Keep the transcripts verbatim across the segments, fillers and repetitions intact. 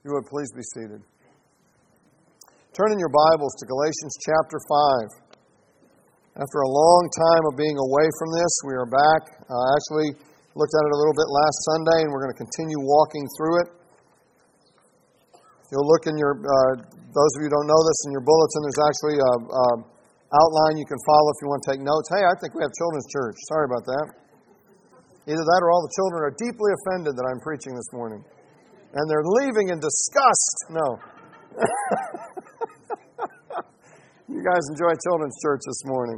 You would please be seated. Turn in your Bibles to Galatians chapter five. After a long time of being away from this, we are back. I uh, actually looked at it a little bit last Sunday, and we're going to continue walking through it. You'll look in your, uh, those of you who don't know this, in your bulletin, there's actually a, a outline you can follow if you want to take notes. Hey, I think we have children's church. Sorry about that. Either that or all the children are deeply offended that I'm preaching this morning. And they're leaving in disgust. No. You guys enjoy children's church this morning.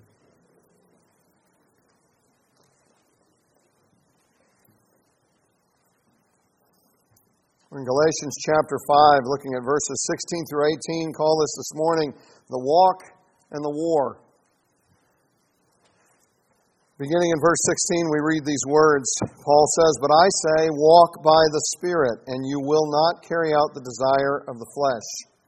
We're in Galatians chapter five, looking at verses sixteen through eighteen. Call this this morning, the walk and the war. Beginning in verse sixteen, we read these words. Paul says, "But I say, walk by the Spirit, and you will not carry out the desire of the flesh.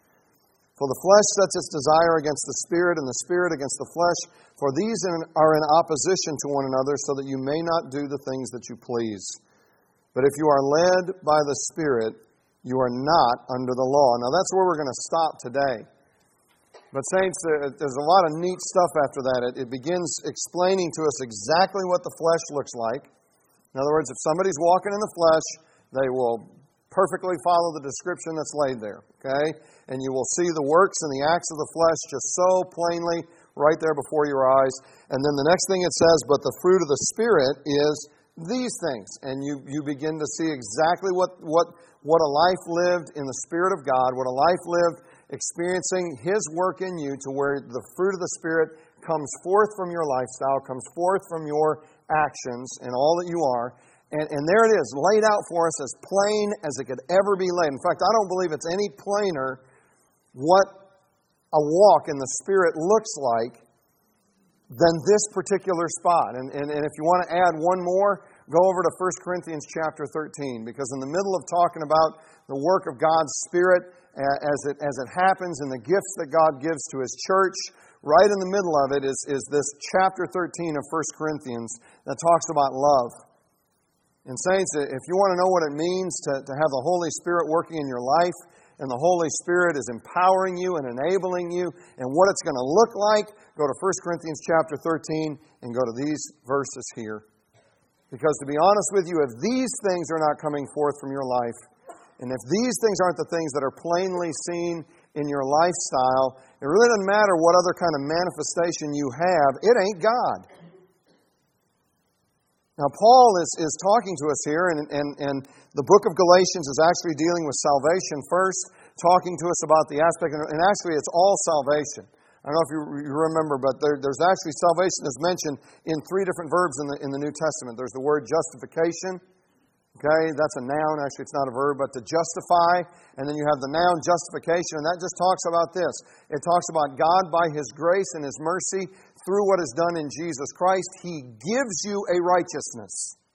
For the flesh sets its desire against the Spirit, and the Spirit against the flesh. For these are in opposition to one another, so that you may not do the things that you please. But if you are led by the Spirit, you are not under the law." Now that's where we're going to stop today. But saints, there's a lot of neat stuff after that. It, it begins explaining to us exactly what the flesh looks like. In other words, if somebody's walking in the flesh, they will perfectly follow the description that's laid there. Okay? And you will see the works and the acts of the flesh just so plainly right there before your eyes. And then the next thing it says, but the fruit of the Spirit is these things. And you, you begin to see exactly what, what, what a life lived in the Spirit of God, what a life lived experiencing His work in you, to where the fruit of the Spirit comes forth from your lifestyle, comes forth from your actions and all that you are. And, and there it is, laid out for us as plain as it could ever be laid. In fact, I don't believe it's any plainer what a walk in the Spirit looks like than this particular spot. And, and, and if you want to add one more, go over to First Corinthians chapter thirteen, because in the middle of talking about the work of God's Spirit as it as it happens and the gifts that God gives to His church, right in the middle of it is, is this chapter thirteen of First Corinthians that talks about love. And saints, if you want to know what it means to, to have the Holy Spirit working in your life, and the Holy Spirit is empowering you and enabling you, and what it's going to look like, go to First Corinthians chapter thirteen and go to these verses here. Because to be honest with you, if these things are not coming forth from your life, and if these things aren't the things that are plainly seen in your lifestyle, it really doesn't matter what other kind of manifestation you have. It ain't God. Now, Paul is, is talking to us here, and, and, and the book of Galatians is actually dealing with salvation first, talking to us about the aspect, and actually it's all salvation. I don't know if you, you remember, but there, there's actually salvation is mentioned in three different verbs in the, in the New Testament. There's the word justification. Okay, that's a noun. Actually, it's not a verb, but to justify. And then you have the noun justification, and that just talks about this. It talks about God by His grace and His mercy through what is done in Jesus Christ. He gives you a righteousness.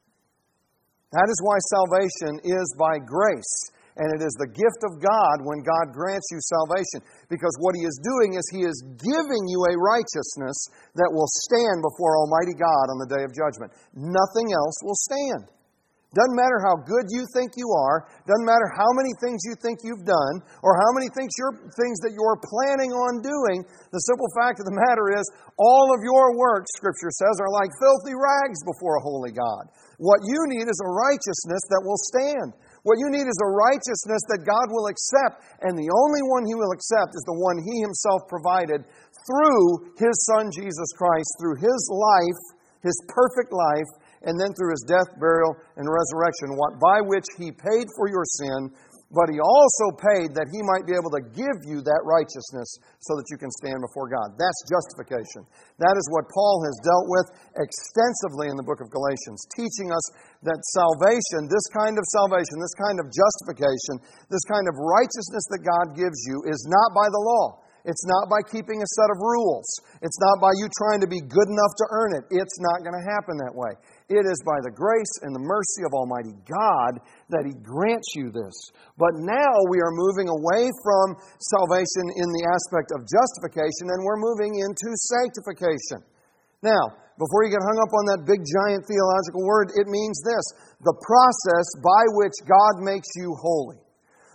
That is why salvation is by grace. And it is the gift of God when God grants you salvation. Because what He is doing is He is giving you a righteousness that will stand before Almighty God on the day of judgment. Nothing else will stand. Doesn't matter how good you think you are. Doesn't matter how many things you think you've done, or how many things you're, things that you're planning on doing. The simple fact of the matter is, all of your works, Scripture says, are like filthy rags before a holy God. What you need is a righteousness that will stand. What you need is a righteousness that God will accept, and the only one He will accept is the one He Himself provided through His Son, Jesus Christ, through His life, His perfect life, and then through His death, burial, and resurrection, by which He paid for your sin, but He also paid that He might be able to give you that righteousness so that you can stand before God. That's justification. That is what Paul has dealt with extensively in the book of Galatians, teaching us that salvation, this kind of salvation, this kind of justification, this kind of righteousness that God gives you is not by the law. It's not by keeping a set of rules. It's not by you trying to be good enough to earn it. It's not going to happen that way. It is by the grace and the mercy of Almighty God that He grants you this. But now we are moving away from salvation in the aspect of justification, and we're moving into sanctification. Now, before you get hung up on that big giant theological word, it means this: the process by which God makes you holy.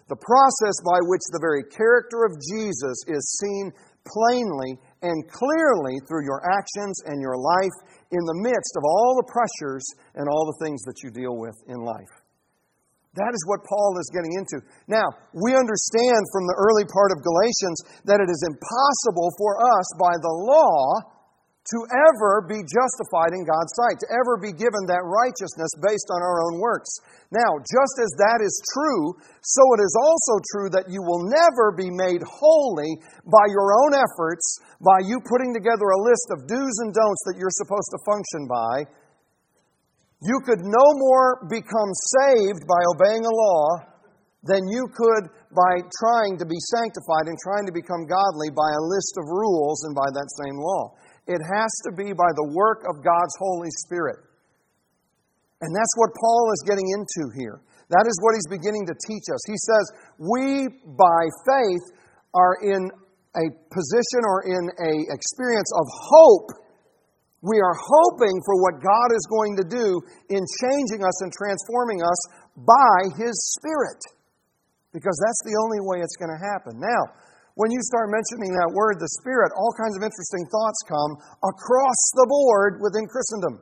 The process by which the very character of Jesus is seen plainly and clearly through your actions and your life in the midst of all the pressures and all the things that you deal with in life. That is what Paul is getting into. Now, we understand from the early part of Galatians that it is impossible for us by the law to ever be justified in God's sight, to ever be given that righteousness based on our own works. Now, just as that is true, so it is also true that you will never be made holy by your own efforts, by you putting together a list of do's and don'ts that you're supposed to function by. You could no more become saved by obeying a law than you could by trying to be sanctified and trying to become godly by a list of rules and by that same law. It has to be by the work of God's Holy Spirit. And that's what Paul is getting into here. That is what he's beginning to teach us. He says, we by faith are in a position or in an experience of hope. We are hoping for what God is going to do in changing us and transforming us by His Spirit. Because that's the only way it's going to happen. Now, when you start mentioning that word, the Spirit, all kinds of interesting thoughts come across the board within Christendom.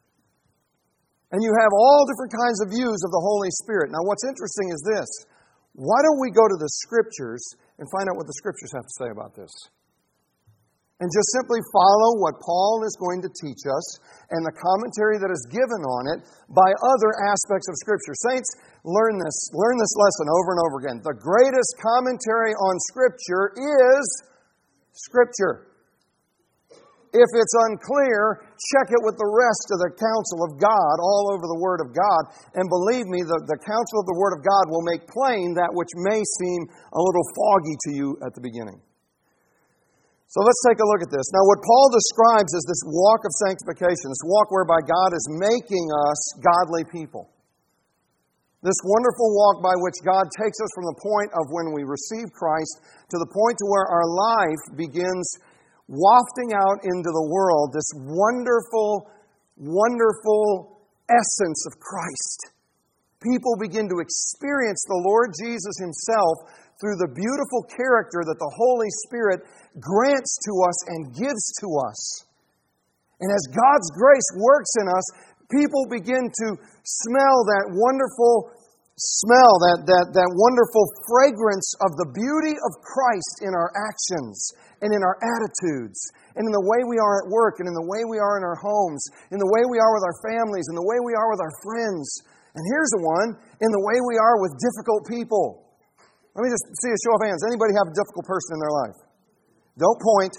And you have all different kinds of views of the Holy Spirit. Now, what's interesting is this. Why don't we go to the Scriptures and find out what the Scriptures have to say about this? And just simply follow what Paul is going to teach us and the commentary that is given on it by other aspects of Scripture. Saints, learn this, learn this lesson over and over again. The greatest commentary on Scripture is Scripture. If it's unclear, check it with the rest of the counsel of God all over the Word of God. And believe me, the, the counsel of the Word of God will make plain that which may seem a little foggy to you at the beginning. So let's take a look at this. Now, what Paul describes is this walk of sanctification, this walk whereby God is making us godly people. This wonderful walk by which God takes us from the point of when we receive Christ to the point to where our life begins wafting out into the world this wonderful, wonderful essence of Christ. People begin to experience the Lord Jesus Himself through the beautiful character that the Holy Spirit grants to us and gives to us. And as God's grace works in us, people begin to smell that wonderful smell, that, that, that wonderful fragrance of the beauty of Christ in our actions and in our attitudes and in the way we are at work and in the way we are in our homes, in the way we are with our families, in the way we are with our friends. And here's the one, in the way we are with difficult people. Let me just see a show of hands. Anybody have a difficult person in their life? Don't point.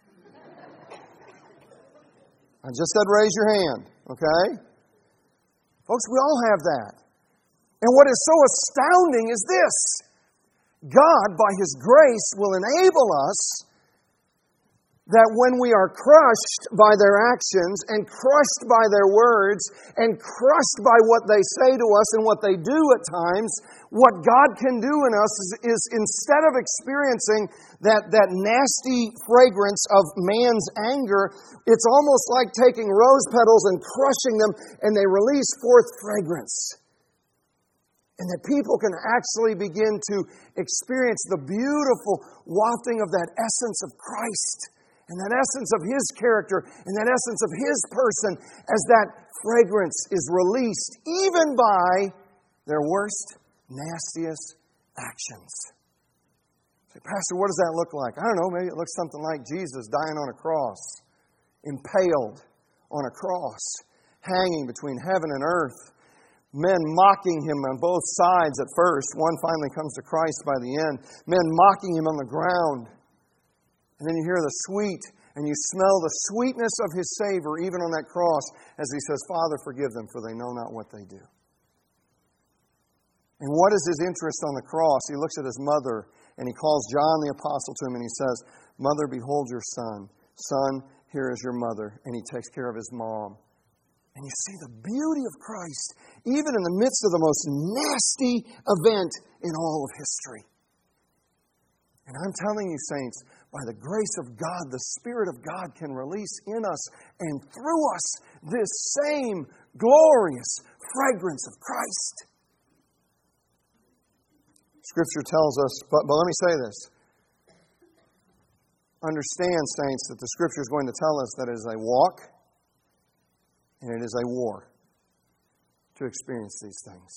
I just said raise your hand, okay? Folks, we all have that. And what is so astounding is this. God, by His grace, will enable us that when we are crushed by their actions and crushed by their words and crushed by what they say to us and what they do at times, what God can do in us is, is instead of experiencing that, that nasty fragrance of man's anger, it's almost like taking rose petals and crushing them and they release forth fragrance. And that people can actually begin to experience the beautiful wafting of that essence of Christ and that essence of His character and that essence of His person as that fragrance is released even by their worst, nastiest actions. Say, Pastor, what does that look like? I don't know, maybe it looks something like Jesus dying on a cross, impaled on a cross, hanging between heaven and earth. Men mocking Him on both sides at first. One finally comes to Christ by the end. Men mocking Him on the ground. And then you hear the sweet, and you smell the sweetness of His savor even on that cross as He says, Father, forgive them, for they know not what they do. And what is His interest on the cross? He looks at His mother, and He calls John the Apostle to him, and He says, Mother, behold your son. Son, here is your mother. And He takes care of His mom. And you see the beauty of Christ, even in the midst of the most nasty event in all of history. And I'm telling you, saints, by the grace of God, the Spirit of God can release in us and through us this same glorious fragrance of Christ. Scripture tells us, but, but let me say this. Understand, saints, that the Scripture is going to tell us that it is a walk and it is a war to experience these things.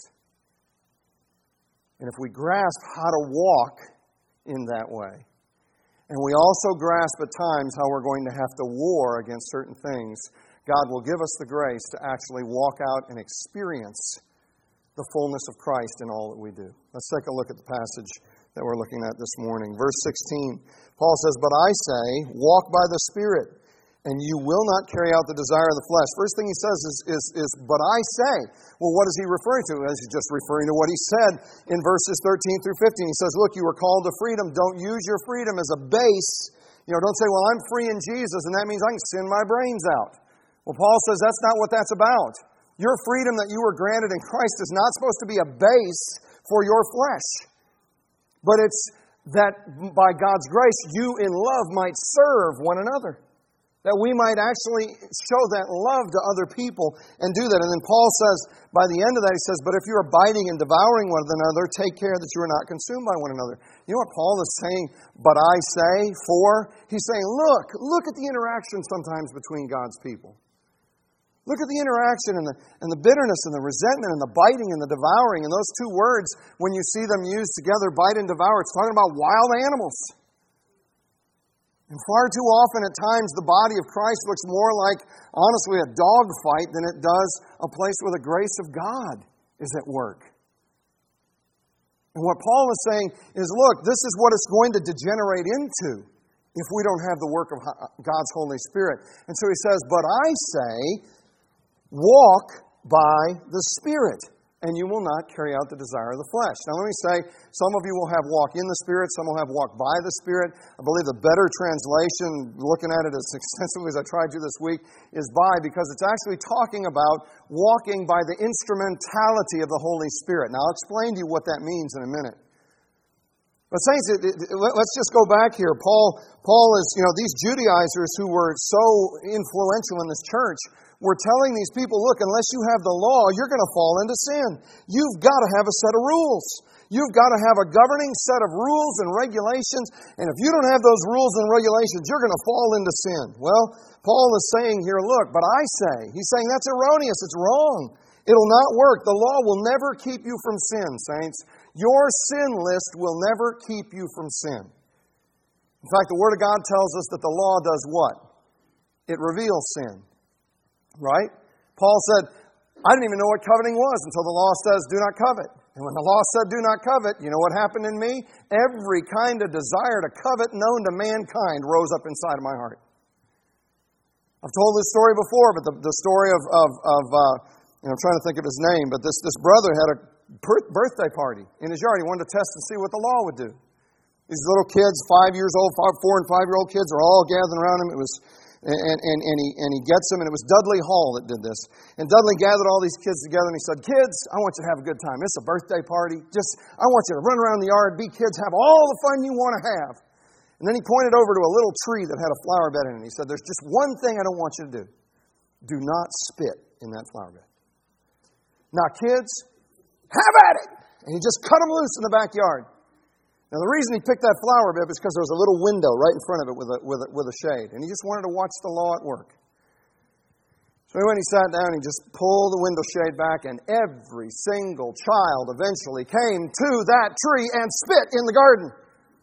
And if we grasp how to walk in that way, and we also grasp at times how we're going to have to war against certain things, God will give us the grace to actually walk out and experience the fullness of Christ in all that we do. Let's take a look at the passage that we're looking at this morning. Verse sixteen, Paul says, "But I say, walk by the Spirit, and you will not carry out the desire of the flesh." First thing he says is, is, is "but I say." Well, what is he referring to? Is he just referring to what he said in verses thirteen through fifteen? He says, look, you were called to freedom. Don't use your freedom as a base. You know, don't say, well, I'm free in Jesus, and that means I can sin my brains out. Well, Paul says that's not what that's about. Your freedom that you were granted in Christ is not supposed to be a base for your flesh. But it's that by God's grace, you in love might serve one another. That we might actually show that love to other people and do that. And then Paul says, by the end of that, he says, but if you are biting and devouring one another, take care that you are not consumed by one another. You know what Paul is saying, but I say, for? He's saying, look, look at the interaction sometimes between God's people. Look at the interaction and the, and the bitterness and the resentment and the biting and the devouring. And those two words, when you see them used together, bite and devour, it's talking about wild animals. And far too often at times the body of Christ looks more like, honestly, a dog fight than it does a place where the grace of God is at work. And what Paul is saying is, look, this is what it's going to degenerate into if we don't have the work of God's Holy Spirit. And so he says, but I say, walk by the Spirit, and you will not carry out the desire of the flesh. Now let me say, some of you will have walk in the Spirit, some will have walk by the Spirit. I believe the better translation, looking at it as extensively as I tried to this week, is by, because it's actually talking about walking by the instrumentality of the Holy Spirit. Now I'll explain to you what that means in a minute. But saints, it, it, let's just go back here. Paul, Paul is, you know, these Judaizers who were so influential in this church were telling these people, look, unless you have the law, you're going to fall into sin. You've got to have a set of rules. You've got to have a governing set of rules and regulations. And if you don't have those rules and regulations, you're going to fall into sin. Well, Paul is saying here, look, but I say, he's saying that's erroneous. It's wrong. It'll not work. The law will never keep you from sin, saints. Your sin list will never keep you from sin. In fact, the Word of God tells us that the law does what? It reveals sin. Right? Paul said, I didn't even know what coveting was until the law says, do not covet. And when the law said, do not covet, you know what happened in me? Every kind of desire to covet known to mankind rose up inside of my heart. I've told this story before, but the, the story of, of, of uh, you know, I'm trying to think of his name, but this, this brother had a birthday party in his yard. He wanted to test and see what the law would do. These little kids, five years old, five, four and five-year-old kids, are all gathering around him. It was, and, and, and, he, and he gets them, and it was Dudley Hall that did this. And Dudley gathered all these kids together, and he said, kids, I want you to have a good time. It's a birthday party. Just, I want you to run around the yard, be kids, have all the fun you want to have. And then he pointed over to a little tree that had a flower bed in it. He said, there's just one thing I don't want you to do. Do not spit in that flower bed. Now, kids, have at it! And he just cut them loose in the backyard. Now, the reason he picked that flower bed was because there was a little window right in front of it with a, with a, with a shade. And he just wanted to watch the law at work. So he went, he sat down, and he just pulled the window shade back, and every single child eventually came to that tree and spit in the garden.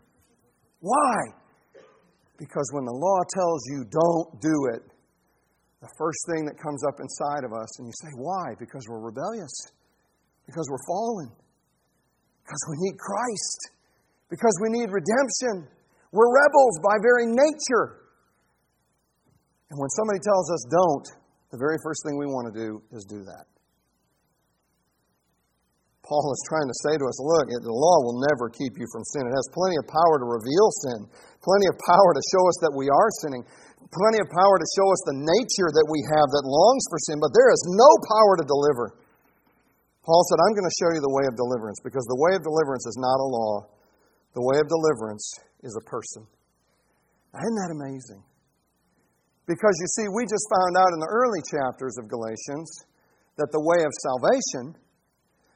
Why? Because when the law tells you don't do it, the first thing that comes up inside of us, and you say, why? Because we're rebellious. Because we're fallen. Because we need Christ. Because we need redemption. We're rebels by very nature. And when somebody tells us don't, the very first thing we want to do is do that. Paul is trying to say to us, look, the law will never keep you from sin. It has plenty of power to reveal sin. Plenty of power to show us that we are sinning. Plenty of power to show us the nature that we have that longs for sin. But there is no power to deliver. Paul said, I'm going to show you the way of deliverance, because the way of deliverance is not a law. The way of deliverance is a person. Now, isn't that amazing? Because you see, we just found out in the early chapters of Galatians that the way of salvation,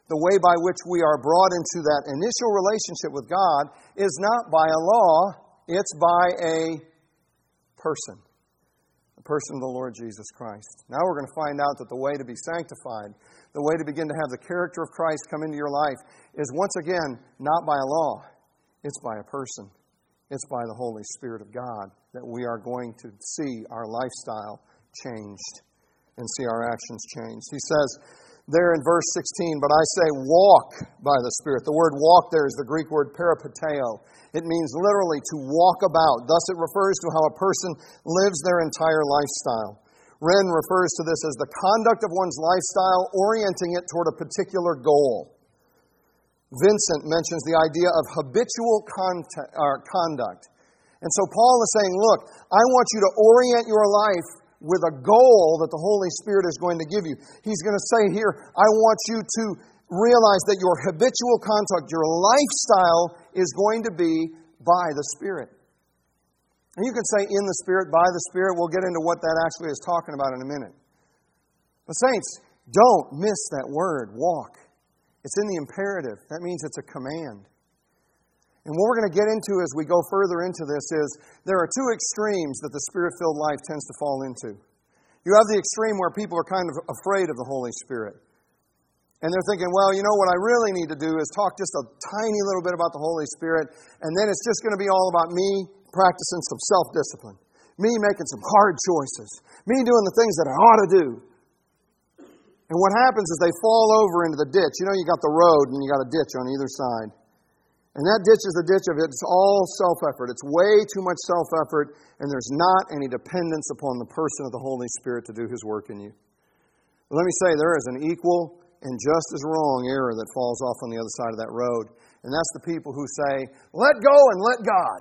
The way by which we are brought into that initial relationship with God is not by a law, it's by a person. The person of the Lord Jesus Christ. Now we're going to find out that the way to be sanctified, the way to begin to have the character of Christ come into your life, is once again not by a law, it's by a person. It's by the Holy Spirit of God that we are going to see our lifestyle changed and see our actions changed. He says there in verse sixteen, but I say walk by the Spirit. The word walk there is the Greek word peripateo. It means literally to walk about. Thus it refers to how a person lives their entire lifestyle. Wren refers to this as the conduct of one's lifestyle, orienting it toward a particular goal. Vincent mentions the idea of habitual contact, uh, conduct. And so Paul is saying, look, I want you to orient your life with a goal that the Holy Spirit is going to give you. He's going to say here, I want you to realize that your habitual conduct, your lifestyle is going to be by the Spirit. And you can say in the Spirit, by the Spirit. We'll get into what that actually is talking about in a minute. But saints, don't miss that word, walk. It's in the imperative. That means it's a command. And what we're going to get into as we go further into this is there are two extremes that the Spirit-filled life tends to fall into. You have the extreme where people are kind of afraid of the Holy Spirit. And they're thinking, well, you know, what I really need to do is talk just a tiny little bit about the Holy Spirit, and then it's just going to be all about me practicing some self-discipline, me making some hard choices, me doing the things that I ought to do. And what happens is they fall over into the ditch. You know, you got the road and you got a ditch on either side. And that ditch is the ditch of it. It's all self-effort. It's way too much self-effort, and there's not any dependence upon the person of the Holy Spirit to do His work in you. But let me say, there is an equal and just as wrong error that falls off on the other side of that road. And that's the people who say, let go and let God.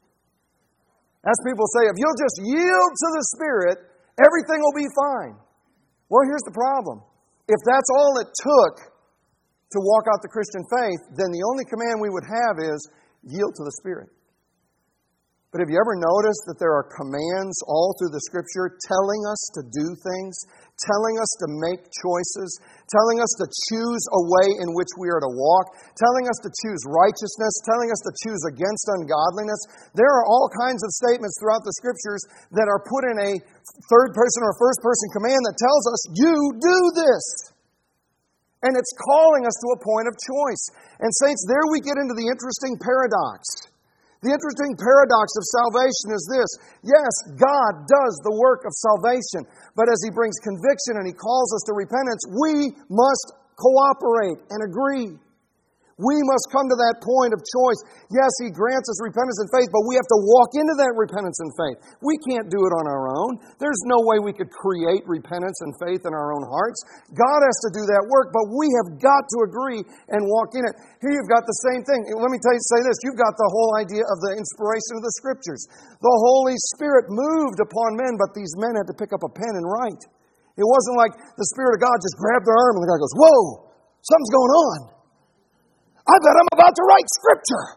That's people who say, if you'll just yield to the Spirit, everything will be fine. Well, here's the problem. If that's all it took to walk out the Christian faith, then the only command we would have is yield to the Spirit. But have you ever noticed that there are commands all through the Scripture telling us to do things, telling us to make choices, telling us to choose a way in which we are to walk, telling us to choose righteousness, telling us to choose against ungodliness? There are all kinds of statements throughout the Scriptures that are put in a third person or first person command that tells us, you do this. And it's calling us to a point of choice. And saints, there we get into the interesting paradox. The interesting paradox of salvation is this. Yes, God does the work of salvation. But as He brings conviction and He calls us to repentance, we must cooperate and agree. We must come to that point of choice. Yes, He grants us repentance and faith, but we have to walk into that repentance and faith. We can't do it on our own. There's no way we could create repentance and faith in our own hearts. God has to do that work, but we have got to agree and walk in it. Here you've got the same thing. Let me tell you, say this. You've got the whole idea of the inspiration of the Scriptures. The Holy Spirit moved upon men, but these men had to pick up a pen and write. It wasn't like the Spirit of God just grabbed their arm and the guy goes, whoa, something's going on. I bet I'm about to write Scripture.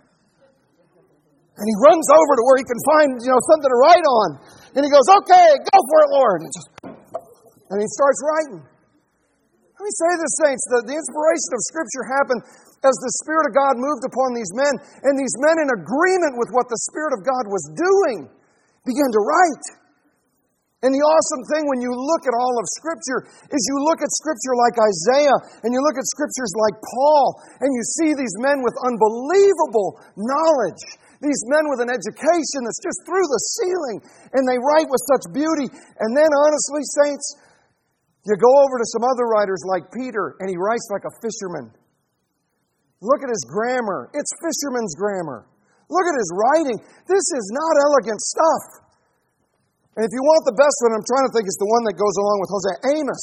And he runs over to where he can find, you know, something to write on. And he goes, okay, go for it, Lord. And, just, and he starts writing. Let me say this, saints. The, the inspiration of Scripture happened as the Spirit of God moved upon these men. And these men, in agreement with what the Spirit of God was doing, began to write. And the awesome thing when you look at all of Scripture is you look at Scripture like Isaiah and you look at Scriptures like Paul and you see these men with unbelievable knowledge. These men with an education that's just through the ceiling. And they write with such beauty. And then honestly, saints, you go over to some other writers like Peter and he writes like a fisherman. Look at his grammar. It's fisherman's grammar. Look at his writing. This is not elegant stuff. And if you want the best one, I'm trying to think, it's the one that goes along with Hosea. Amos.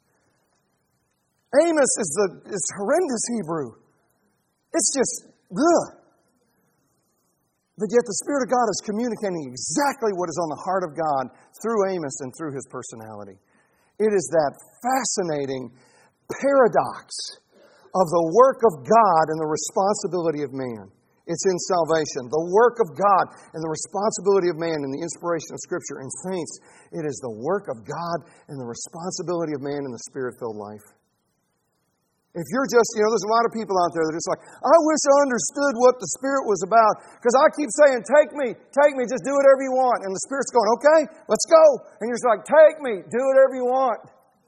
Amos is the is horrendous Hebrew. It's just, ugh. But yet the Spirit of God is communicating exactly what is on the heart of God through Amos and through his personality. It is that fascinating paradox of the work of God and the responsibility of man. It's in salvation. The work of God and the responsibility of man in the inspiration of Scripture. And saints, it is the work of God and the responsibility of man in the Spirit-filled life. If you're just, you know, there's a lot of people out there that are just like, I wish I understood what the Spirit was about. Because I keep saying, take me, take me, just do whatever you want. And the Spirit's going, okay, let's go. And you're just like, take me, do whatever you want.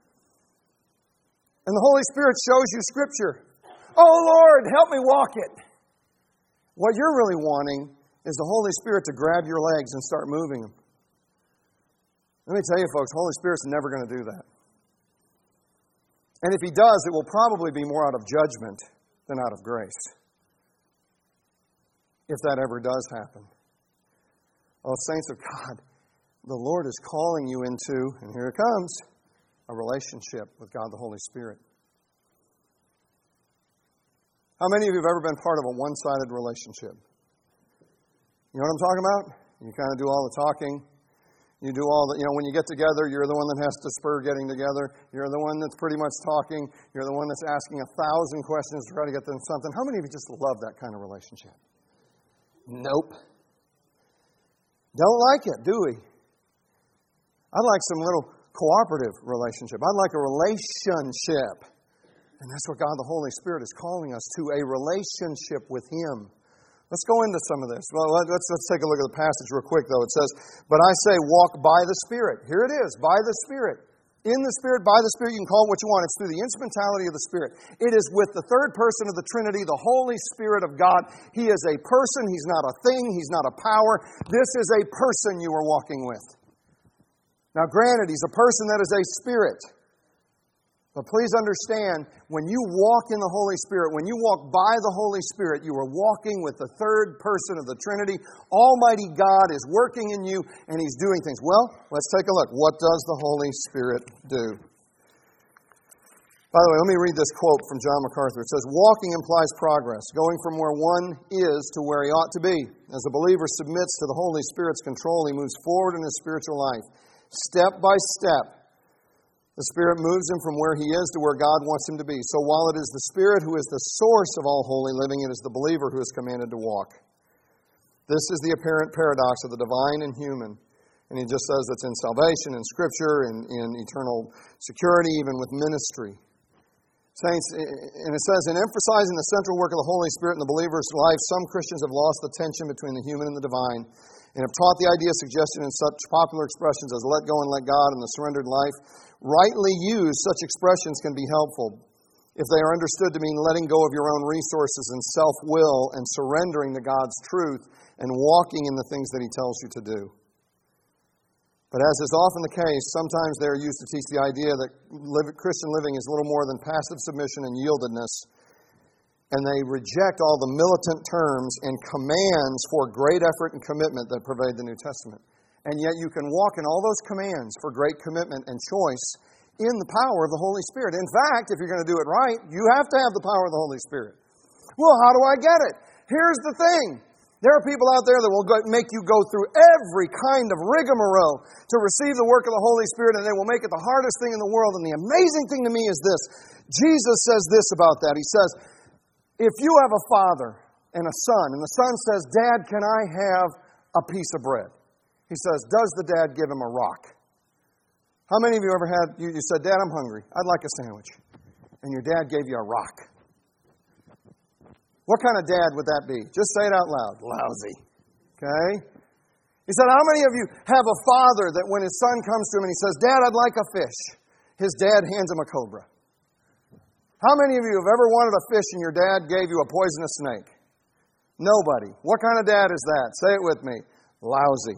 And the Holy Spirit shows you Scripture. Oh, Lord, help me walk it. What you're really wanting is the Holy Spirit to grab your legs and start moving them. Let me tell you, folks, the Holy Spirit's never going to do that. And if He does, it will probably be more out of judgment than out of grace. If that ever does happen. Oh, saints of God, the Lord is calling you into, and here it comes, a relationship with God the Holy Spirit. How many of you have ever been part of a one-sided relationship? You know what I'm talking about? You kind of do all the talking. You do all the, you know, when you get together, you're the one that has to spur getting together. You're the one that's pretty much talking. You're the one that's asking a thousand questions to try to get them something. How many of you just love that kind of relationship? Nope. Don't like it, do we? I'd like some little cooperative relationship. I'd like a relationship. And that's what God the Holy Spirit is calling us to, a relationship with Him. Let's go into some of this. Well, let's, let's take a look at the passage real quick, though. It says, but I say, walk by the Spirit. Here it is, by the Spirit. In the Spirit, by the Spirit, you can call it what you want. It's through the instrumentality of the Spirit. It is with the third person of the Trinity, the Holy Spirit of God. He is a person. He's not a thing. He's not a power. This is a person you are walking with. Now, granted, He's a person that is a spirit. But please understand, when you walk in the Holy Spirit, when you walk by the Holy Spirit, you are walking with the third person of the Trinity. Almighty God is working in you, and He's doing things. Well, let's take a look. What does the Holy Spirit do? By the way, let me read this quote from John MacArthur. It says, walking implies progress, going from where one is to where he ought to be. As a believer submits to the Holy Spirit's control, he moves forward in his spiritual life. Step by step, the Spirit moves him from where he is to where God wants him to be. So while it is the Spirit who is the source of all holy living, it is the believer who is commanded to walk. This is the apparent paradox of the divine and human. And he just says it's in salvation, in Scripture, in, in eternal security, even with ministry. Saints, and it says, in emphasizing the central work of the Holy Spirit in the believer's life, some Christians have lost the tension between the human and the divine, and have taught the idea suggested in such popular expressions as let go and let God and the surrendered life. Rightly used, such expressions can be helpful if they are understood to mean letting go of your own resources and self-will and surrendering to God's truth and walking in the things that He tells you to do. But as is often the case, sometimes they are used to teach the idea that Christian living is little more than passive submission and yieldedness, and they reject all the militant terms and commands for great effort and commitment that pervade the New Testament. And yet you can walk in all those commands for great commitment and choice in the power of the Holy Spirit. In fact, if you're going to do it right, you have to have the power of the Holy Spirit. Well, how do I get it? Here's the thing. There are people out there that will go, make you go through every kind of rigmarole to receive the work of the Holy Spirit, and they will make it the hardest thing in the world. And the amazing thing to me is this. Jesus says this about that. He says, if you have a father and a son, and the son says, Dad, can I have a piece of bread? He says, does the dad give him a rock? How many of you ever had, you, you said, Dad, I'm hungry. I'd like a sandwich. And your dad gave you a rock. What kind of dad would that be? Just say it out loud. Lousy. Okay? He said, how many of you have a father that when his son comes to him and he says, Dad, I'd like a fish, his dad hands him a cobra? How many of you have ever wanted a fish and your dad gave you a poisonous snake? Nobody. What kind of dad is that? Say it with me. Lousy.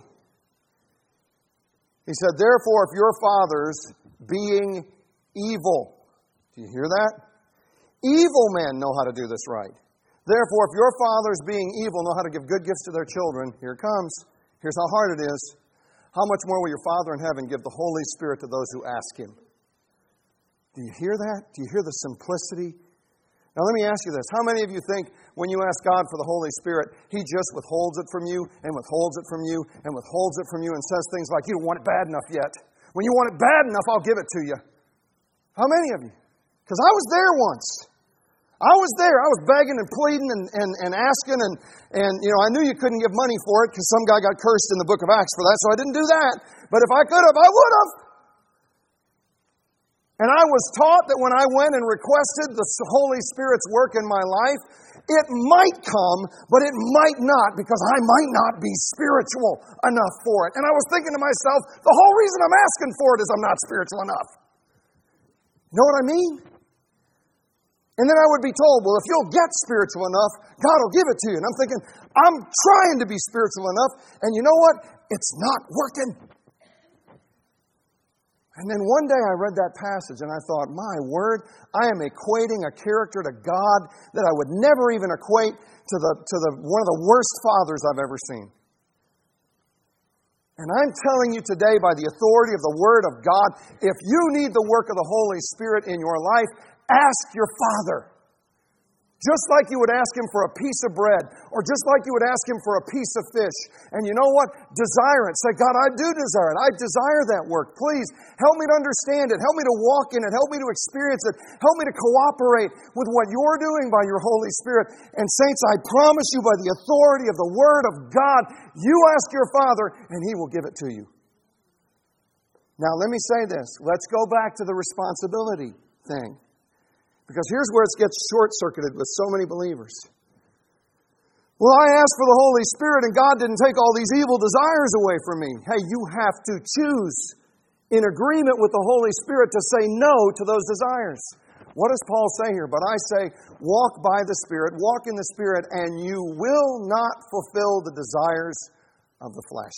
He said, therefore, if your fathers, being evil, do you hear that? Evil men know how to do this right. Therefore, if your fathers, being evil, know how to give good gifts to their children, here it comes. Here's how hard it is. How much more will your Father in heaven give the Holy Spirit to those who ask Him? Do you hear that? Do you hear the simplicity? Now let me ask you this. How many of you think when you ask God for the Holy Spirit, He just withholds it from you and withholds it from you and withholds it from you and says things like, you don't want it bad enough yet. When you want it bad enough, I'll give it to you. How many of you? Because I was there once. I was there. I was begging and pleading and, and, and asking. And, and, you know, I knew you couldn't give money for it because some guy got cursed in the book of Acts for that, so I didn't do that. But if I could have, I would have. And I was taught that when I went and requested the Holy Spirit's work in my life, it might come, but it might not, because I might not be spiritual enough for it. And I was thinking to myself, the whole reason I'm asking for it is I'm not spiritual enough. You know what I mean? And then I would be told, well, if you'll get spiritual enough, God will give it to you. And I'm thinking, I'm trying to be spiritual enough, and you know what? It's not working. And then one day I read that passage and I thought, my word, I am equating a character to God that I would never even equate to the to the one of the worst fathers I've ever seen. And I'm telling you today, by the authority of the Word of God, if you need the work of the Holy Spirit in your life, ask your Father. Just like you would ask Him for a piece of bread, or just like you would ask Him for a piece of fish. And you know what? Desire it. Say, God, I do desire it. I desire that work. Please help me to understand it. Help me to walk in it. Help me to experience it. Help me to cooperate with what you're doing by your Holy Spirit. And saints, I promise you by the authority of the Word of God, you ask your Father and He will give it to you. Now let me say this. Let's go back to the responsibility thing. Because here's where it gets short-circuited with so many believers. Well, I asked for the Holy Spirit and God didn't take all these evil desires away from me. Hey, you have to choose in agreement with the Holy Spirit to say no to those desires. What does Paul say here? But I say, walk by the Spirit, walk in the Spirit, and you will not fulfill the desires of the flesh.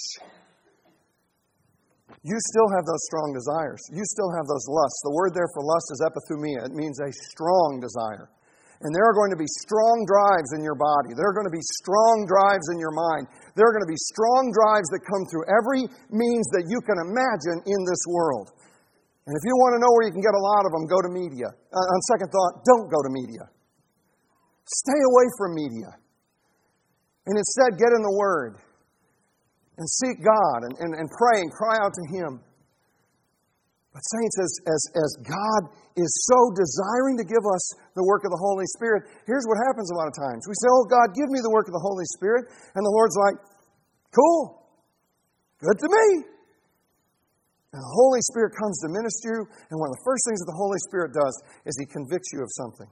You still have those strong desires. You still have those lusts. The word there for lust is epithumia. It means a strong desire. And there are going to be strong drives in your body. There are going to be strong drives in your mind. There are going to be strong drives that come through every means that you can imagine in this world. And if you want to know where you can get a lot of them, go to media. Uh, on second thought, don't go to media. Stay away from media. And instead, get in the Word. And seek God and, and, and pray and cry out to Him. But saints, as, as, as God is so desiring to give us the work of the Holy Spirit, here's what happens a lot of times. We say, oh God, give me the work of the Holy Spirit. And the Lord's like, cool. Good to me. And the Holy Spirit comes to minister you. And one of the first things that the Holy Spirit does is He convicts you of something.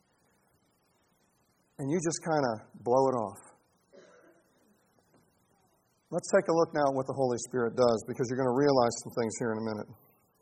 And you just kind of blow it off. Let's take a look now at what the Holy Spirit does, because you're going to realize some things here in a minute.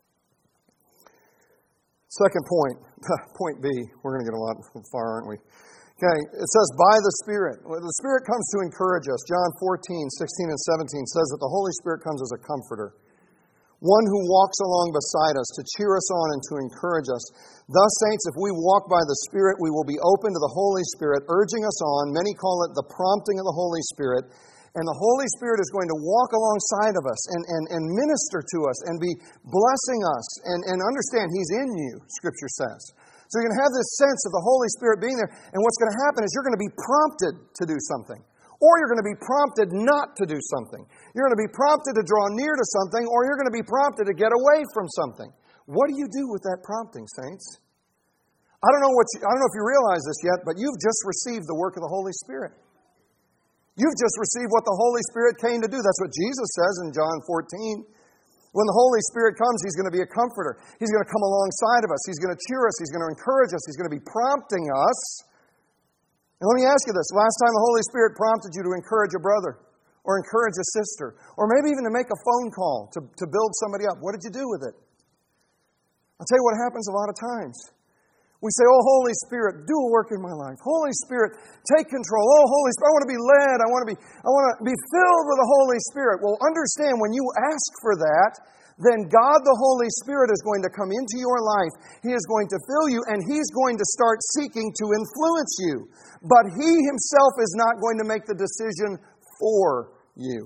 Second point, point B. We're going to get a lot far, aren't we? Okay, it says, by the Spirit. The Spirit comes to encourage us. John fourteen, sixteen, and seventeen says that the Holy Spirit comes as a comforter. One who walks along beside us to cheer us on and to encourage us. Thus, saints, if we walk by the Spirit, we will be open to the Holy Spirit, urging us on. Many call it the prompting of the Holy Spirit. And the Holy Spirit is going to walk alongside of us and, and, and minister to us and be blessing us. And, and understand, He's in you, Scripture says. So you're going to have this sense of the Holy Spirit being there. And what's going to happen is you're going to be prompted to do something. Or you're going to be prompted not to do something. You're going to be prompted to draw near to something, or you're going to be prompted to get away from something. What do you do with that prompting, saints? I don't know what you, I don't know if you realize this yet, but you've just received the work of the Holy Spirit. You've just received what the Holy Spirit came to do. That's what Jesus says in John fourteen. When the Holy Spirit comes, He's going to be a comforter. He's going to come alongside of us. He's going to cheer us. He's going to encourage us. He's going to be prompting us. And let me ask you this. Last time the Holy Spirit prompted you to encourage a brother or encourage a sister or maybe even to make a phone call to, to build somebody up, what did you do with it? I'll tell you what happens a lot of times. We say, oh, Holy Spirit, do a work in my life. Holy Spirit, take control. Oh, Holy Spirit, I want to be led. I want to be, I want to be filled with the Holy Spirit. Well, understand, when you ask for that, then God the Holy Spirit is going to come into your life. He is going to fill you, and He's going to start seeking to influence you. But He Himself is not going to make the decision for you.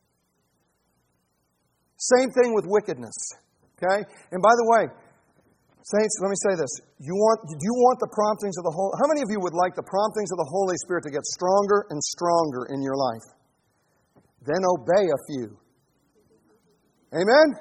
Same thing with wickedness. Okay? And by the way, saints, let me say this. You want, do you want the promptings of the Holy... How many of you would like the promptings of the Holy Spirit to get stronger and stronger in your life? Then obey a few. Amen?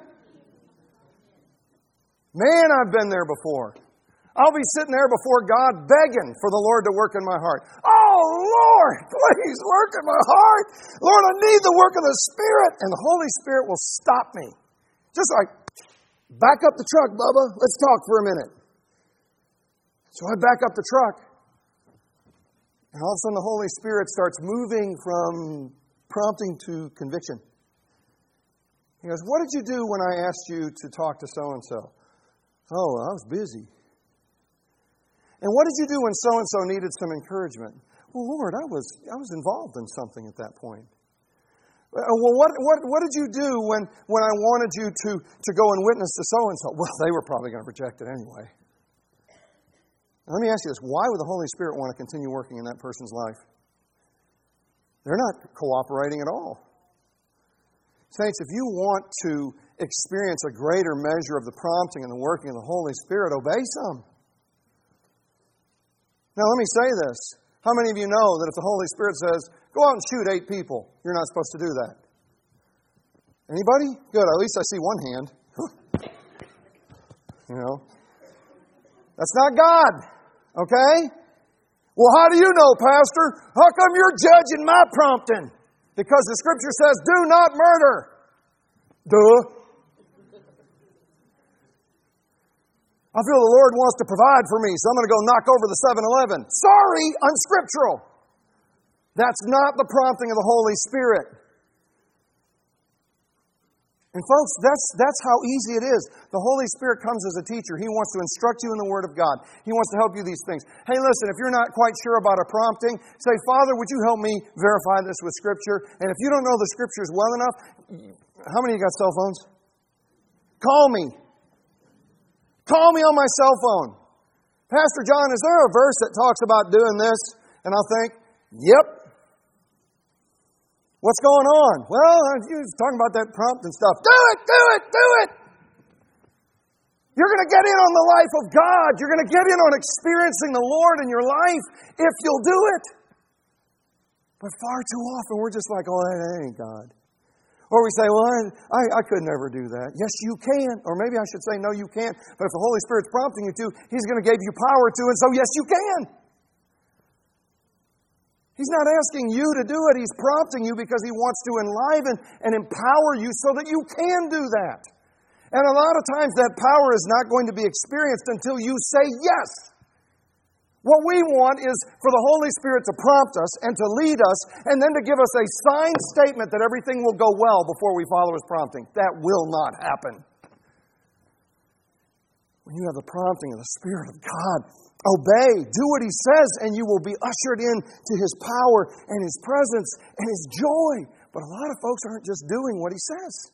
Man, I've been there before. I'll be sitting there before God begging for the Lord to work in my heart. Oh, Lord, please work in my heart. Lord, I need the work of the Spirit. And the Holy Spirit will stop me. Just like, Back up the truck, Bubba. Let's talk for a minute. So I back up the truck. And all of a sudden the Holy Spirit starts moving from prompting to conviction. He goes, what did you do when I asked you to talk to so-and-so? Oh, I was busy. And what did you do when so-and-so needed some encouragement? Well, Lord, I was I was involved in something at that point. Well, what what what did you do when, when I wanted you to, to go and witness to so-and-so? Well, they were probably going to reject it anyway. Now, let me ask you this. Why would the Holy Spirit want to continue working in that person's life? They're not cooperating at all. Saints, if you want to experience a greater measure of the prompting and the working of the Holy Spirit, obey some. Now, let me say this. How many of you know that if the Holy Spirit says, go out and shoot eight people, you're not supposed to do that? Anybody? Good. At least I see one hand. You know? That's not God. Okay? Well, how do you know, Pastor? How come you're judging my prompting? Because the Scripture says, do not murder. Duh. I feel the Lord wants to provide for me, so I'm going to go knock over the seven eleven. Sorry, unscriptural. That's not the prompting of the Holy Spirit. And folks, that's, that's how easy it is. The Holy Spirit comes as a teacher. He wants to instruct you in the Word of God. He wants to help you these things. Hey, listen, if you're not quite sure about a prompting, say, Father, would you help me verify this with Scripture? And if you don't know the Scriptures well enough, how many of you got cell phones? Call me. Call me on my cell phone. Pastor John, is there a verse that talks about doing this? And I'll think, yep. What's going on? Well, you was talking about that prompt and stuff. Do it, do it, do it. You're going to get in on the life of God. You're going to get in on experiencing the Lord in your life if you'll do it. But far too often we're just like, oh, that ain't God. Or we say, well, I, I, I could never do that. Yes, you can. Or maybe I should say, no, you can't. But if the Holy Spirit's prompting you to, He's going to give you power to, and so yes, you can. He's not asking you to do it. He's prompting you because He wants to enliven and empower you so that you can do that. And a lot of times that power is not going to be experienced until you say yes. What we want is for the Holy Spirit to prompt us and to lead us and then to give us a signed statement that everything will go well before we follow His prompting. That will not happen. When you have the prompting of the Spirit of God, obey, do what He says, and you will be ushered in to His power and His presence and His joy. But a lot of folks aren't just doing what He says.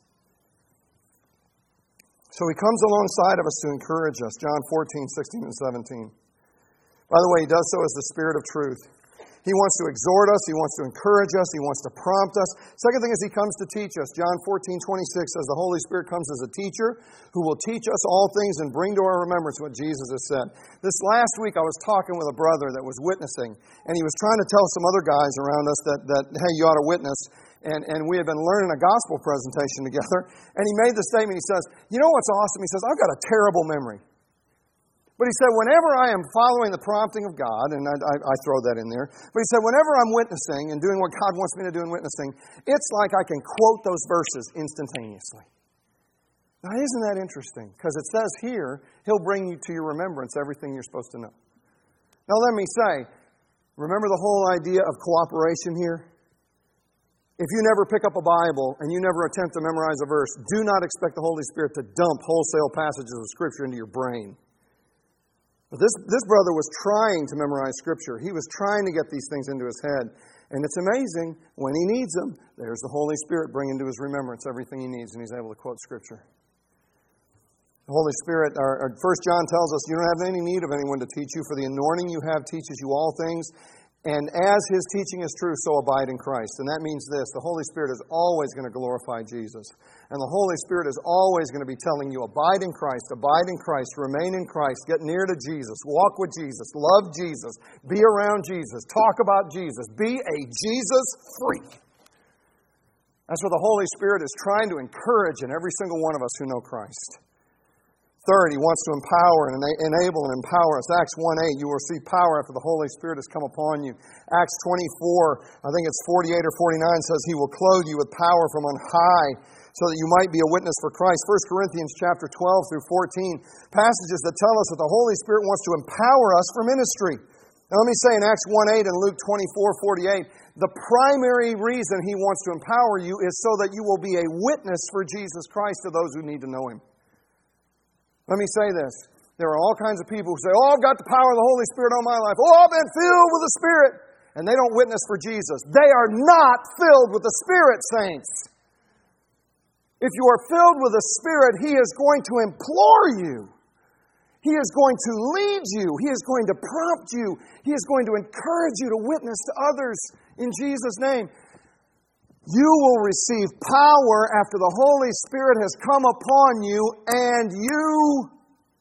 So He comes alongside of us to encourage us. John fourteen, sixteen, and seventeen. By the way, He does so as the Spirit of truth. He wants to exhort us. He wants to encourage us. He wants to prompt us. Second thing is He comes to teach us. John fourteen, twenty-six says the Holy Spirit comes as a teacher who will teach us all things and bring to our remembrance what Jesus has said. This last week I was talking with a brother that was witnessing, and he was trying to tell some other guys around us that, that hey, you ought to witness. And, and we had been learning a gospel presentation together. And he made the statement, he says, you know what's awesome? He says, I've got a terrible memory. But he said, whenever I am following the prompting of God, and I, I, I throw that in there, but he said, whenever I'm witnessing and doing what God wants me to do in witnessing, it's like I can quote those verses instantaneously. Now, isn't that interesting? Because it says here, He'll bring you to your remembrance everything you're supposed to know. Now, let me say, remember the whole idea of cooperation here? If you never pick up a Bible and you never attempt to memorize a verse, do not expect the Holy Spirit to dump wholesale passages of Scripture into your brain. But this, this brother was trying to memorize Scripture. He was trying to get these things into his head. And it's amazing, when he needs them, there's the Holy Spirit bringing to his remembrance everything he needs, and he's able to quote Scripture. The Holy Spirit, or, or First John tells us, you don't have any need of anyone to teach you, for the anointing you have teaches you all things. And as His teaching is true, so abide in Christ. And that means this, the Holy Spirit is always going to glorify Jesus. And the Holy Spirit is always going to be telling you, abide in Christ, abide in Christ, remain in Christ, get near to Jesus, walk with Jesus, love Jesus, be around Jesus, talk about Jesus, be a Jesus freak. That's what the Holy Spirit is trying to encourage in every single one of us who know Christ. Third, He wants to empower and enable and empower us. Acts one eight, you will receive power after the Holy Spirit has come upon you. Acts twenty-four, I think it's forty-eight or forty-nine, says He will clothe you with power from on high so that you might be a witness for Christ. First Corinthians chapter twelve through fourteen, passages that tell us that the Holy Spirit wants to empower us for ministry. Now let me say in Acts one eight and Luke twenty-four forty-eight, the primary reason He wants to empower you is so that you will be a witness for Jesus Christ to those who need to know Him. Let me say this. There are all kinds of people who say, oh, I've got the power of the Holy Spirit on my life. Oh, I've been filled with the Spirit. And they don't witness for Jesus. They are not filled with the Spirit, saints. If you are filled with the Spirit, He is going to implore you. He is going to lead you. He is going to prompt you. He is going to encourage you to witness to others in Jesus' name. You will receive power after the Holy Spirit has come upon you, and you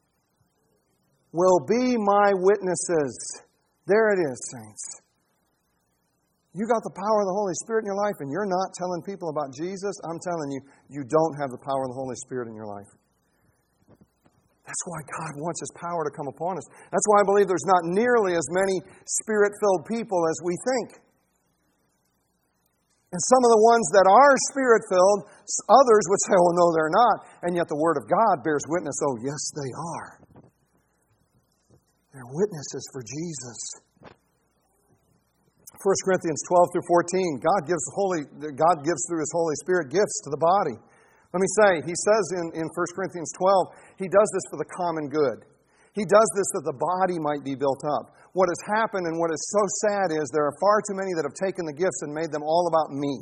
will be my witnesses. There it is, saints. You got the power of the Holy Spirit in your life, and you're not telling people about Jesus? I'm telling you, you don't have the power of the Holy Spirit in your life. That's why God wants His power to come upon us. That's why I believe there's not nearly as many Spirit-filled people as we think. And some of the ones that are Spirit-filled, others would say, oh, no, they're not. And yet the Word of God bears witness, oh, yes, they are. They're witnesses for Jesus. First Corinthians twelve through fourteen, God gives, Holy, God gives through His Holy Spirit gifts to the body. Let me say, He says in, in First Corinthians twelve, He does this for the common good. He does this that the body might be built up. What has happened and what is so sad is there are far too many that have taken the gifts and made them all about me.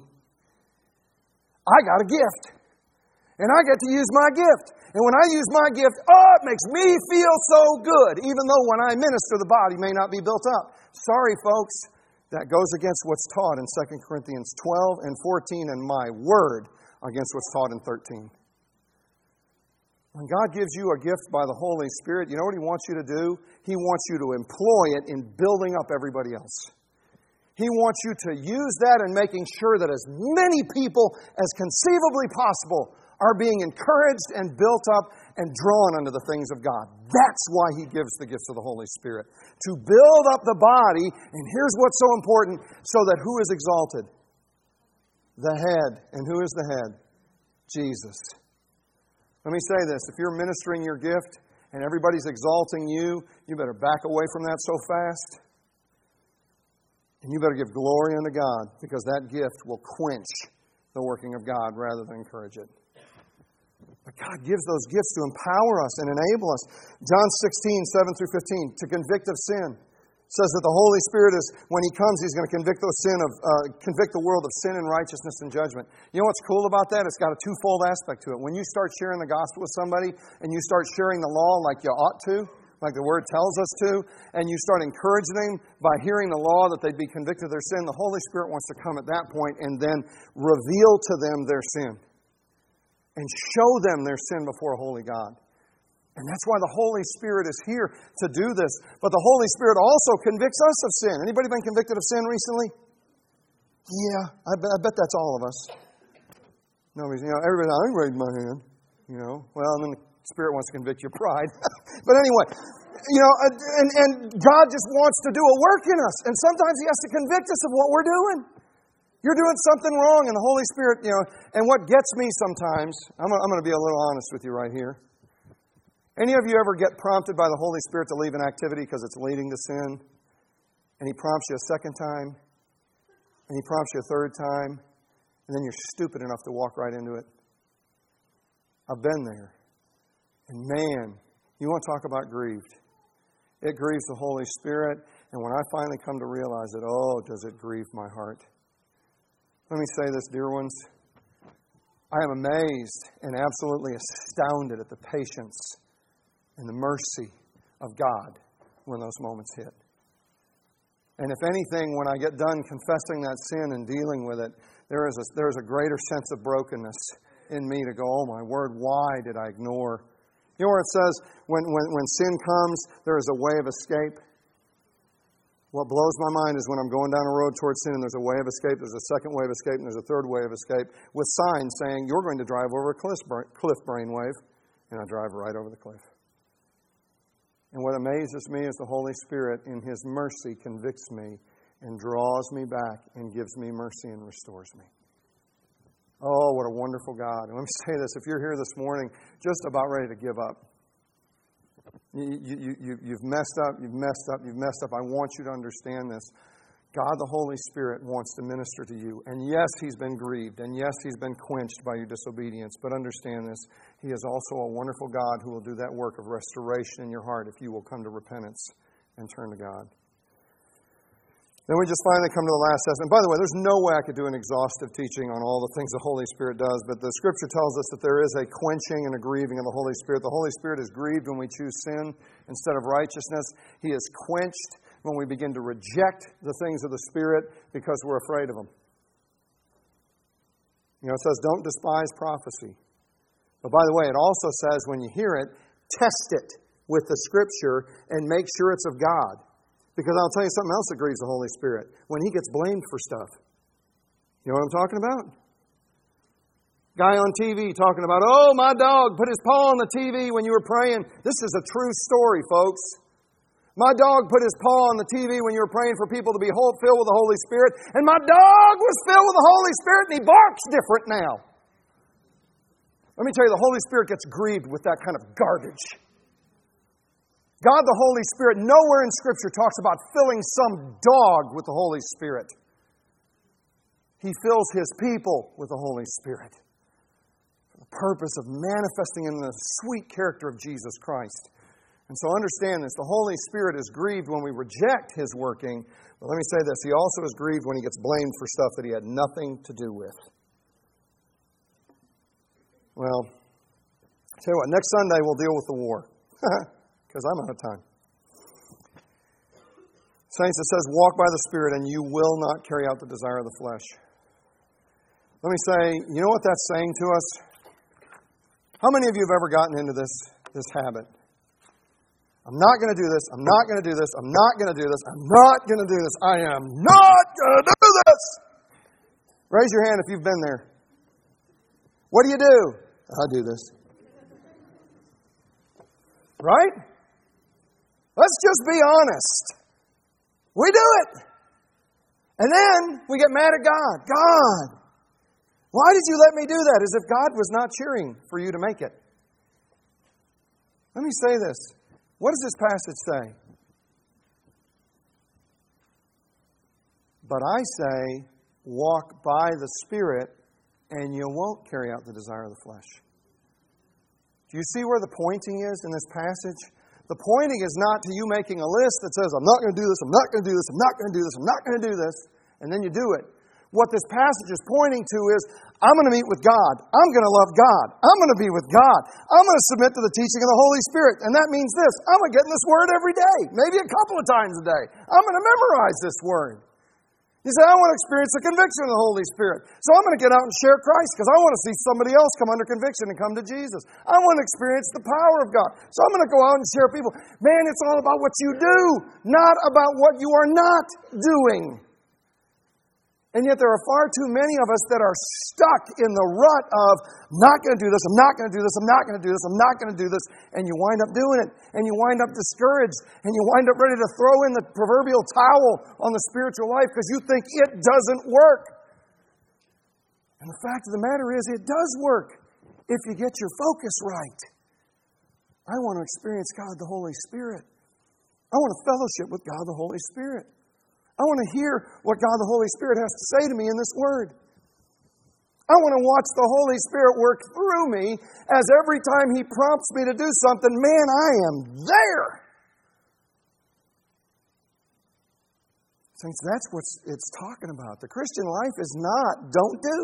I got a gift. And I get to use my gift. And when I use my gift, oh, it makes me feel so good. Even though when I minister, the body may not be built up. Sorry, folks. That goes against what's taught in Second Corinthians twelve and fourteen, and my word against what's taught in thirteen. When God gives you a gift by the Holy Spirit, you know what He wants you to do? He wants you to employ it in building up everybody else. He wants you to use that in making sure that as many people as conceivably possible are being encouraged and built up and drawn unto the things of God. That's why He gives the gifts of the Holy Spirit. To build up the body, and here's what's so important, so that who is exalted? The head. And who is the head? Jesus. Let me say this. If you're ministering your gift and everybody's exalting you, you better back away from that so fast. And you better give glory unto God, because that gift will quench the working of God rather than encourage it. But God gives those gifts to empower us and enable us. John sixteen, seven through fifteen, to convict of sin. Says that the Holy Spirit is, when He comes, He's going to convict those sin of, uh, convict the world of sin and righteousness and judgment. You know what's cool about that? It's got a twofold aspect to it. When you start sharing the gospel with somebody and you start sharing the law like you ought to, like the Word tells us to, and you start encouraging them by hearing the law that they'd be convicted of their sin, the Holy Spirit wants to come at that point and then reveal to them their sin and show them their sin before a holy God. And that's why the Holy Spirit is here to do this. But the Holy Spirit also convicts us of sin. Anybody been convicted of sin recently? Yeah, I bet, I bet that's all of us. Nobody's, you know, everybody, I ain't raising my hand. You know, well, then the Spirit wants to convict your pride. But anyway, you know, and, and God just wants to do a work in us. And sometimes He has to convict us of what we're doing. You're doing something wrong, and the Holy Spirit, you know, and what gets me sometimes, I'm, I'm going to be a little honest with you right here. Any of you ever get prompted by the Holy Spirit to leave an activity because it's leading to sin? And He prompts you a second time, and He prompts you a third time, and then you're stupid enough to walk right into it. I've been there. And man, you want to talk about grieved. It grieves the Holy Spirit, and when I finally come to realize it, oh, does it grieve my heart. Let me say this, dear ones. I am amazed and absolutely astounded at the patience and the mercy of God when those moments hit. And if anything, when I get done confessing that sin and dealing with it, there is a, there is a greater sense of brokenness in me to go, oh my word, why did I ignore? You know where it says, when, when, when sin comes, there is a way of escape? What blows my mind is when I'm going down a road towards sin and there's a way of escape, there's a second way of escape, and there's a third way of escape with signs saying, you're going to drive over a cliff, cliff brainwave. And I drive right over the cliff. And what amazes me is the Holy Spirit, in His mercy, convicts me and draws me back and gives me mercy and restores me. Oh, what a wonderful God. And let me say this. If you're here this morning just about ready to give up, you, you, you, you've messed up, you've messed up, you've messed up. I want you to understand this. God the Holy Spirit wants to minister to you. And yes, He's been grieved. And yes, He's been quenched by your disobedience. But understand this. He is also a wonderful God who will do that work of restoration in your heart if you will come to repentance and turn to God. Then we just finally come to the last testament. By the way, there's no way I could do an exhaustive teaching on all the things the Holy Spirit does. But the Scripture tells us that there is a quenching and a grieving of the Holy Spirit. The Holy Spirit is grieved when we choose sin instead of righteousness. He is quenched when we begin to reject the things of the Spirit because we're afraid of them. You know, it says, don't despise prophecy. But by the way, it also says when you hear it, test it with the Scripture and make sure it's of God. Because I'll tell you something else that grieves the Holy Spirit. When He gets blamed for stuff. You know what I'm talking about? Guy on T V talking about, oh, my dog put his paw on the T V when you were praying. This is a true story, folks. My dog put his paw on the T V when you were praying for people to be filled with the Holy Spirit. And my dog was filled with the Holy Spirit and he barks different now. Let me tell you, the Holy Spirit gets grieved with that kind of garbage. God the Holy Spirit, nowhere in Scripture talks about filling some dog with the Holy Spirit. He fills His people with the Holy Spirit for the purpose of manifesting in the sweet character of Jesus Christ. And so understand this, the Holy Spirit is grieved when we reject His working. But let me say this, He also is grieved when He gets blamed for stuff that He had nothing to do with. Well, I'll tell you what, next Sunday we'll deal with the war. Because I'm out of time. Saints, it says, walk by the Spirit and you will not carry out the desire of the flesh. Let me say, you know what that's saying to us? How many of you have ever gotten into this, this habit? I'm not going to do this. I'm not going to do this. I'm not going to do this. I'm not going to do this. I am not going to do this. Raise your hand if you've been there. What do you do? I do this. Right? Let's just be honest. We do it. And then we get mad at God. God, why did you let me do that? As if God was not cheering for you to make it. Let me say this. What does this passage say? But I say, walk by the Spirit, and you won't carry out the desire of the flesh. Do you see where the pointing is in this passage? The pointing is not to you making a list that says, I'm not going to do this, I'm not going to do this, I'm not going to do this, I'm not going to do this, and then you do it. What this passage is pointing to is, I'm going to meet with God. I'm going to love God. I'm going to be with God. I'm going to submit to the teaching of the Holy Spirit. And that means this, I'm going to get in this Word every day, maybe a couple of times a day. I'm going to memorize this Word. You say, I want to experience the conviction of the Holy Spirit. So I'm going to get out and share Christ because I want to see somebody else come under conviction and come to Jesus. I want to experience the power of God. So I'm going to go out and share people. Man, it's all about what you do, not about what you are not doing. And yet there are far too many of us that are stuck in the rut of, I'm not going to do this, I'm not going to do this, I'm not going to do this, I'm not going to do this. And you wind up doing it. And you wind up discouraged. And you wind up ready to throw in the proverbial towel on the spiritual life because you think it doesn't work. And the fact of the matter is, it does work if you get your focus right. I want to experience God the Holy Spirit. I want to fellowship with God the Holy Spirit. I want to hear what God the Holy Spirit has to say to me in this Word. I want to watch the Holy Spirit work through me as every time He prompts me to do something, man, I am there. Saints, that's what it's talking about. The Christian life is not don't do.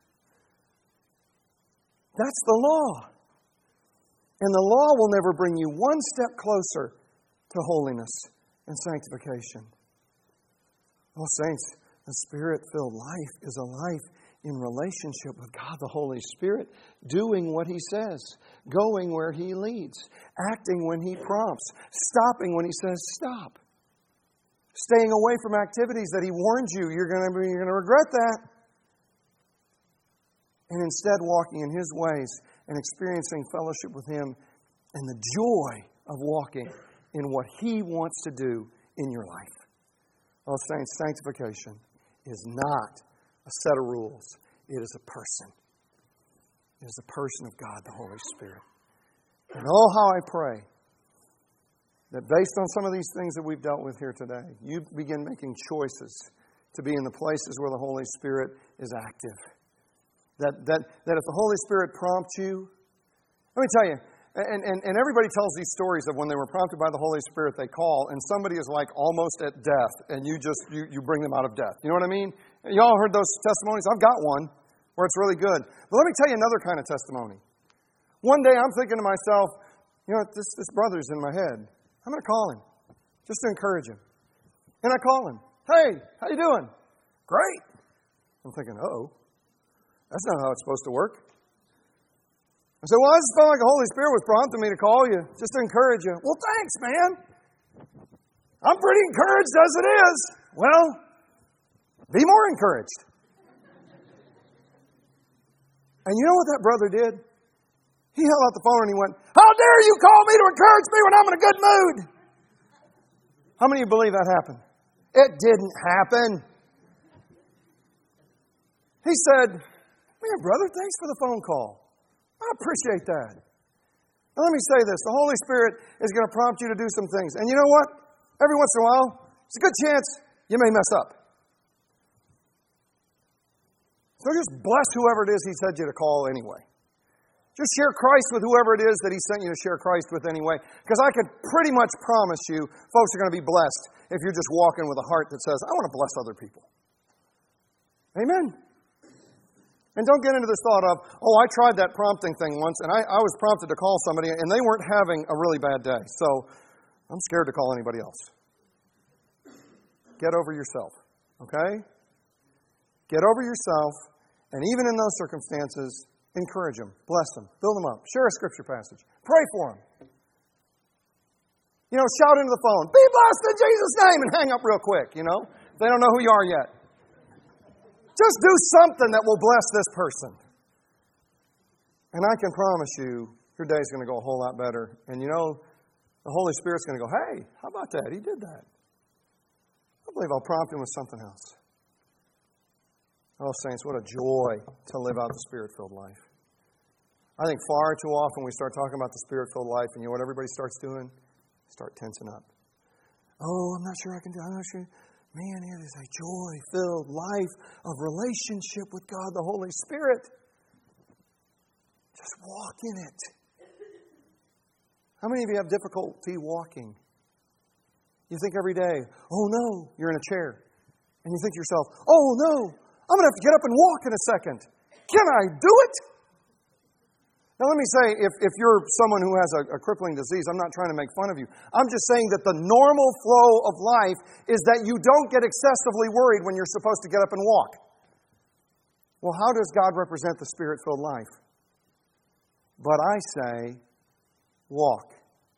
That's the law. And the law will never bring you one step closer to holiness and sanctification. Oh, saints, the Spirit-filled life is a life in relationship with God the Holy Spirit, doing what He says, going where He leads, acting when He prompts, stopping when He says stop, staying away from activities that He warns you you're going to you're going to regret that, and instead walking in His ways and experiencing fellowship with Him and the joy of walking in what He wants to do in your life. Oh, saints, sanctification is not a set of rules. It is a person. It is a person of God, the Holy Spirit. And oh, how I pray that based on some of these things that we've dealt with here today, you begin making choices to be in the places where the Holy Spirit is active. That, that, that if the Holy Spirit prompts you, let me tell you, and, and, and everybody tells these stories of when they were prompted by the Holy Spirit, they call, and somebody is like almost at death, and you just, you, you bring them out of death. You know what I mean? You all heard those testimonies? I've got one where it's really good. But let me tell you another kind of testimony. One day I'm thinking to myself, you know, this, this brother's in my head. I'm going to call him just to encourage him. And I call him. Hey, how you doing? Great. I'm thinking, uh-oh, that's not how it's supposed to work. I said, well, I just felt like the Holy Spirit was prompting me to call you, just to encourage you. Well, thanks, man. I'm pretty encouraged as it is. Well, be more encouraged. And you know what that brother did? He held out the phone and he went, how dare you call me to encourage me when I'm in a good mood? How many of you believe that happened? It didn't happen. He said, man, brother, thanks for the phone call. I appreciate that. Now let me say this. The Holy Spirit is going to prompt you to do some things. And you know what? Every once in a while, it's a good chance you may mess up. So just bless whoever it is He said you to call anyway. Just share Christ with whoever it is that He sent you to share Christ with anyway. Because I could pretty much promise you, folks are going to be blessed if you're just walking with a heart that says, I want to bless other people. Amen. And don't get into this thought of, oh, I tried that prompting thing once, and I, I was prompted to call somebody, and they weren't having a really bad day. So I'm scared to call anybody else. Get over yourself, okay? Get over yourself, and even in those circumstances, encourage them, bless them, build them up, share a scripture passage, pray for them. You know, shout into the phone, be blessed in Jesus' name, and hang up real quick, you know. They don't know who you are yet. Just do something that will bless this person. And I can promise you, your day's going to go a whole lot better. And you know, the Holy Spirit's going to go, hey, how about that? He did that. I believe I'll prompt him with something else. Oh, saints, what a joy to live out the Spirit-filled life. I think far too often we start talking about the Spirit-filled life, and you know what everybody starts doing? Start tensing up. Oh, I'm not sure I can do it. I'm not sure. Man, it is a joy-filled life of relationship with God, the Holy Spirit. Just walk in it. How many of you have difficulty walking? You think every day, oh no, you're in a chair. And you think to yourself, oh no, I'm going to have to get up and walk in a second. Can I do it? Now let me say, if, if you're someone who has a, a crippling disease, I'm not trying to make fun of you. I'm just saying that the normal flow of life is that you don't get excessively worried when you're supposed to get up and walk. Well, how does God represent the Spirit-filled life? But I say, walk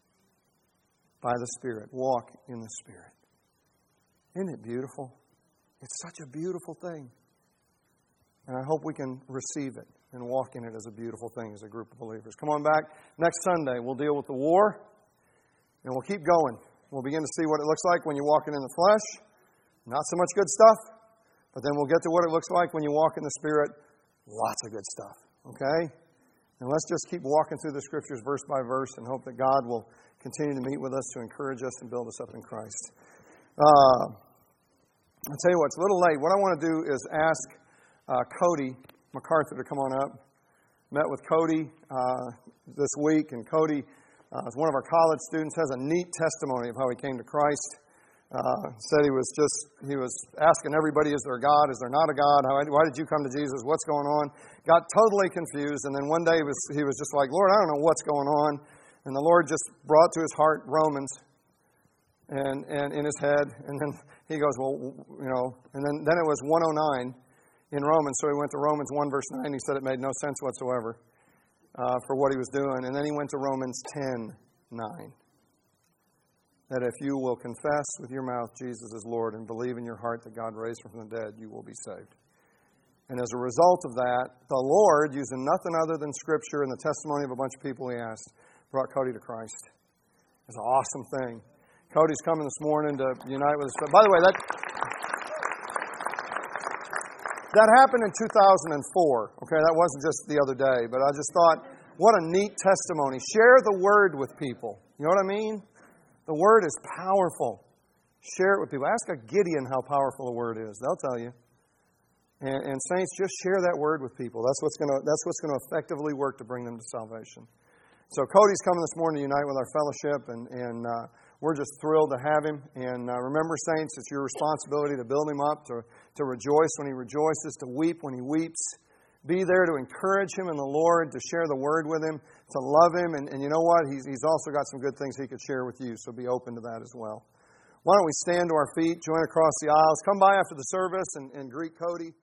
by the Spirit. Walk in the Spirit. Isn't it beautiful? It's such a beautiful thing. And I hope we can receive it and walk in it as a beautiful thing as a group of believers. Come on back. Next Sunday, we'll deal with the war, and we'll keep going. We'll begin to see what it looks like when you're walking in the flesh. Not so much good stuff, but then we'll get to what it looks like when you walk in the Spirit. Lots of good stuff. Okay? And let's just keep walking through the Scriptures verse by verse and hope that God will continue to meet with us to encourage us and build us up in Christ. Uh, I'll tell you what, it's a little late. What I want to do is ask uh, Cody MacArthur to come on up. Met with Cody uh, this week, and Cody uh, is one of our college students, has a neat testimony of how he came to Christ. Uh, said he was just, he was asking everybody, is there a God? Is there not a God? How, why did you come to Jesus? What's going on? Got totally confused, and then one day he was, he was just like, Lord, I don't know what's going on. And the Lord just brought to his heart Romans and, and in his head, and then he goes, well, you know, and then, then it was one oh nine in Romans, so he went to Romans one, verse nine. He said it made no sense whatsoever uh, for what he was doing. And then he went to Romans ten, nine. That if you will confess with your mouth Jesus is Lord and believe in your heart that God raised him from the dead, you will be saved. And as a result of that, the Lord, using nothing other than Scripture and the testimony of a bunch of people he asked, brought Cody to Christ. It's an awesome thing. Cody's coming this morning to unite with us. By the way, that that happened in two thousand four. Okay, that wasn't just the other day, but I just thought, what a neat testimony. Share the Word with people. You know what I mean? The Word is powerful. Share it with people. Ask a Gideon how powerful the Word is. They'll tell you. And, and saints, just share that Word with people. That's what's going to that's what's going to effectively work to bring them to salvation. So Cody's coming this morning to unite with our fellowship, and and uh, we're just thrilled to have him. And uh, remember, saints, it's your responsibility to build him up, to to rejoice when he rejoices, to weep when he weeps. Be there to encourage him in the Lord, to share the Word with him, to love him. And, and you know what? He's, he's also got some good things he could share with you, so be open to that as well. Why don't we stand to our feet, join across the aisles, come by after the service and, and greet Cody.